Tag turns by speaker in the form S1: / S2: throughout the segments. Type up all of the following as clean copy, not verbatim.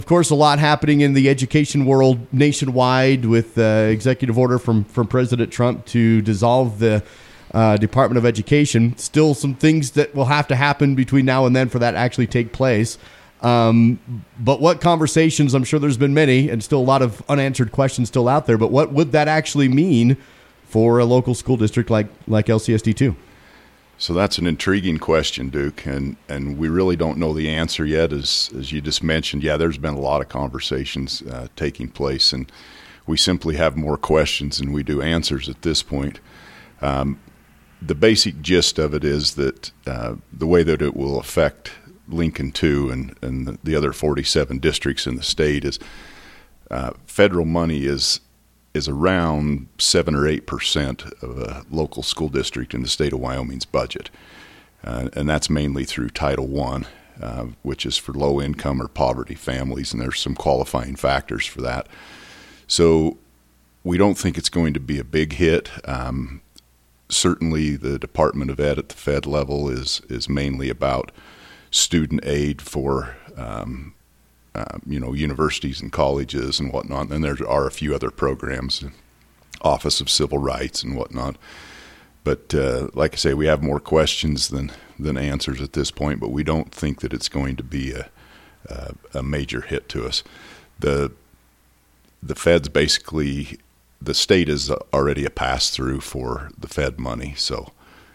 S1: Of course, a lot happening in the education world nationwide with executive order from President Trump to dissolve the Department of Education. Still some things that will have to happen between now and then for that to actually take place. But what conversations, I'm sure there's been many and still a lot of unanswered questions still out there, but what would that actually mean for a local school district like LCSD2?
S2: So that's an intriguing question, Duke, and we really don't know the answer yet. As you just mentioned, there's been a lot of conversations taking place, and we simply have more questions than we do answers at this point. The basic gist of it is that the way that it will affect Lincoln 2 and the other 47 districts in the state is federal money is around 7 or 8% of a local school district in the state of Wyoming's budget. And that's mainly through Title I, which is for low-income or poverty families, and there's some qualifying factors for that. So we don't think it's going to be a big hit. Certainly the Department of Ed at the Fed level is mainly about student aid for universities and colleges and whatnot. And there are a few other programs, Office of Civil Rights and whatnot. But like I say, we have more questions than answers at this point, but we don't think that it's going to be a major hit to us. The Fed's basically, the state is already a pass-through for the Fed money. So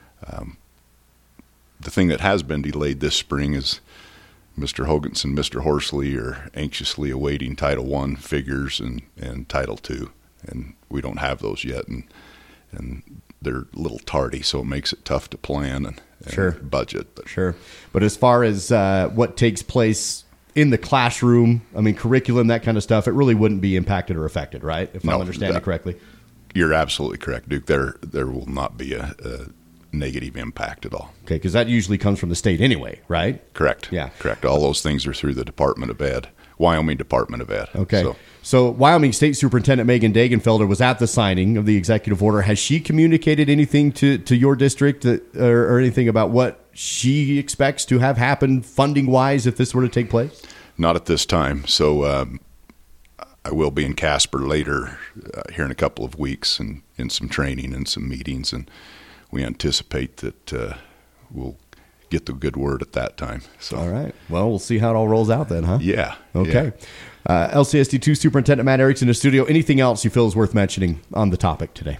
S2: the thing that has been delayed this spring is Mr. Hoganson and Mr. Horsley are anxiously awaiting Title I figures and Title II, and we don't have those yet, and they're a little tardy, so it makes it tough to plan and
S1: Sure.
S2: budget.
S1: But as far as what takes place in the classroom, I mean, curriculum, that kind of stuff, it really wouldn't be impacted or affected, right? If I'm understanding correctly.
S2: You're absolutely correct, Duke. There will not be a negative impact at all.
S1: Okay, because that usually comes from the state anyway, right?
S2: Correct.
S1: Yeah.
S2: Correct. All those things are through the Department of Ed, Wyoming Department of Ed.
S1: Okay. So Wyoming State Superintendent Megan Dagenfelder was at the signing of the executive order. Has she communicated anything to your district or anything about what she expects to have happen funding-wise if this were to take place?
S2: Not at this time. So I will be in Casper later here in a couple of weeks and in some training and some meetings, and we anticipate that we'll get the good word at that time. So,
S1: all right. Well, we'll see how it all rolls out then, huh?
S2: Yeah.
S1: Okay. Yeah. LCSD2 Superintendent Matt Erickson in the studio. Anything else you feel is worth mentioning on the topic today?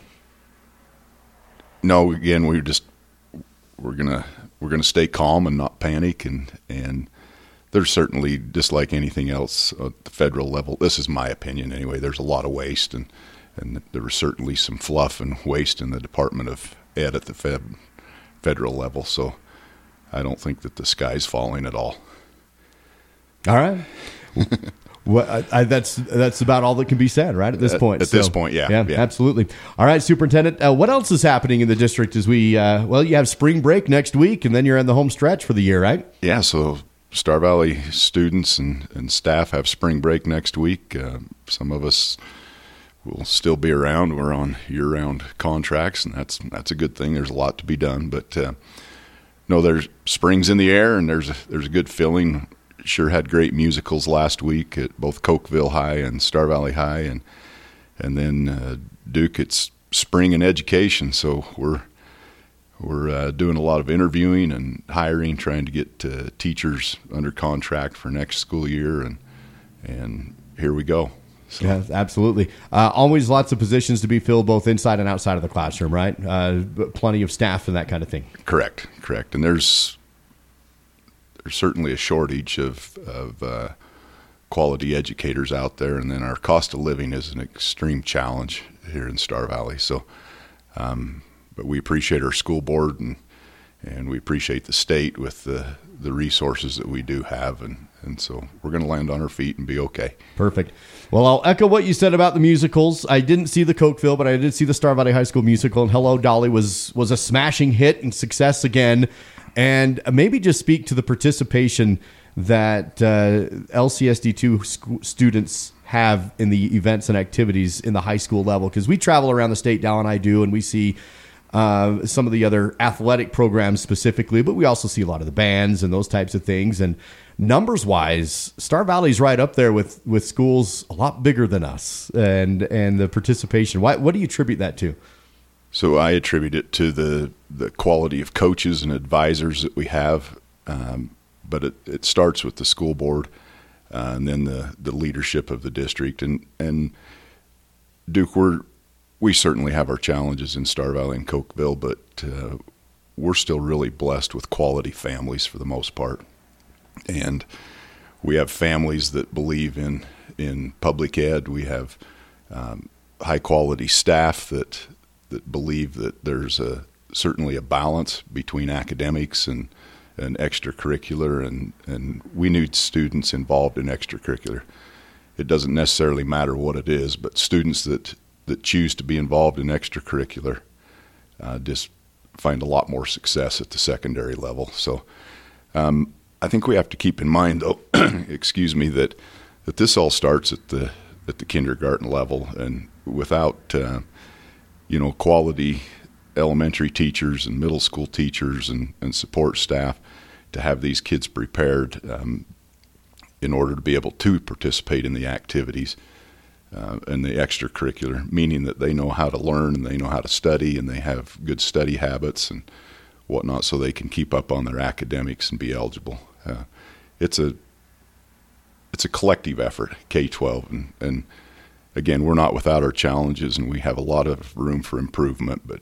S2: No. Again, we're gonna stay calm and not panic, and there's certainly, just like anything else at the federal level, this is my opinion anyway, there's a lot of waste, and there was certainly some fluff and waste in the Department of Ed at the federal level. So I don't think that the sky's falling at all.
S1: All right. Well, that's about all that can be said, right, at this point.
S2: At this point, yeah.
S1: Yeah, absolutely. All right, Superintendent, what else is happening in the district as we, you have spring break next week, and then you're in the home stretch for the year, right?
S2: Yeah, so Star Valley students and staff have spring break next week. Some of us will still be around. We're on year-round contracts, and that's a good thing. There's a lot to be done, but no, there's spring's in the air, and there's a good feeling. Sure had great musicals last week at both Cokeville High and Star Valley High, and then Duke, it's spring in education, so we're doing a lot of interviewing and hiring, trying to get teachers under contract for next school year, and here we go. So.
S1: Yeah, absolutely. Always lots of positions to be filled both inside and outside of the classroom, right? Plenty of staff and that kind of thing. Correct.
S2: And there's certainly a shortage of quality educators out there, and then our cost of living is an extreme challenge here in Star Valley. So, but we appreciate our school board and we appreciate the state with the resources that we do have, and so we're going to land on our feet and be okay.
S1: Perfect. Well, I'll echo what you said about the musicals. I didn't see the Cokeville, but I did see the Star Valley High School musical, and Hello, Dolly was a smashing hit and success again. And maybe just speak to the participation that LCSD2 students have in the events and activities in the high school level, because we travel around the state, Dal and I do, and we see some of the other athletic programs specifically, but we also see a lot of the bands and those types of things. And numbers-wise, Star Valley's right up there with schools a lot bigger than us, and the participation. What do you attribute that to?
S2: So I attribute it to the quality of coaches and advisors that we have, but it starts with the school board and then the leadership of the district. And Duke, we certainly have our challenges in Star Valley and Cokeville, but we're still really blessed with quality families for the most part. And we have families that believe in public ed. We have high-quality staff that believe that there's certainly a balance between academics and extracurricular, and we need students involved in extracurricular. It doesn't necessarily matter what it is, but students that choose to be involved in extracurricular just find a lot more success at the secondary level. So I think we have to keep in mind, though, excuse me, that this all starts at the kindergarten level, and without quality elementary teachers and middle school teachers and support staff to have these kids prepared in order to be able to participate in the activities and the extracurricular, meaning that they know how to learn and they know how to study and they have good study habits and whatnot, so they can keep up on their academics and be eligible. It's a collective effort, K-12, and again, we're not without our challenges, and we have a lot of room for improvement, but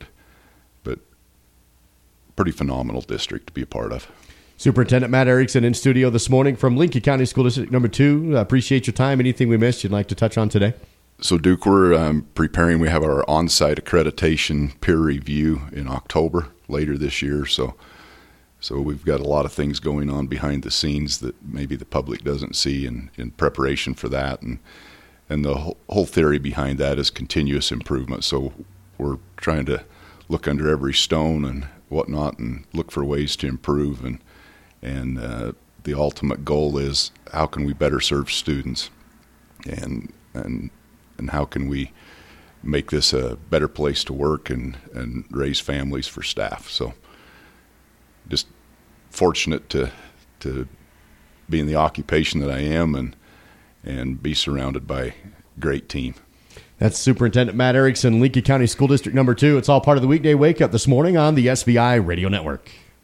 S2: pretty phenomenal district to be a part of.
S1: Superintendent Matt Erickson in studio this morning from Lincoln County School District number 2. Appreciate your time. Anything we missed you'd like to touch on today?
S2: So, Duke, we're preparing. We have our on-site accreditation peer review in October later this year. So we've got a lot of things going on behind the scenes that maybe the public doesn't see in preparation for that. And the whole theory behind that is continuous improvement. So we're trying to look under every stone and whatnot and look for ways to improve. And the ultimate goal is, how can we better serve students? And how can we make this a better place to work and raise families for staff? So just fortunate to be in the occupation that I am and be surrounded by a great team.
S1: That's Superintendent Matt Erickson, Lincoln County School District number 2. It's all part of the Weekday Wake Up this morning on the SVI Radio Network.